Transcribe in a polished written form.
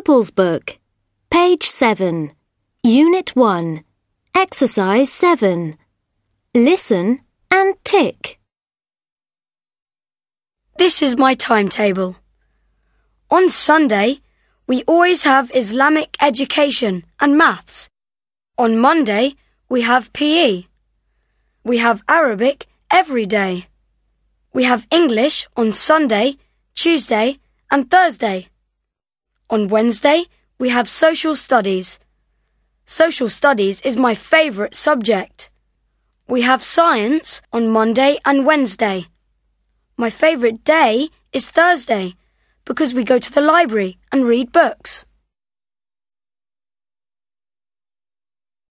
Pupils Book, page 7, Unit 1, Exercise 7. Listen and tick. This is my timetable. On Sunday, we always have Islamic education and maths. On Monday, we have PE. We have Arabic every day. We have English on Sunday, Tuesday, and Thursday. On Wednesday, we have social studies. Social studies is my favourite subject. We have science on Monday and Wednesday. My favourite day is Thursday because we go to the library and read books.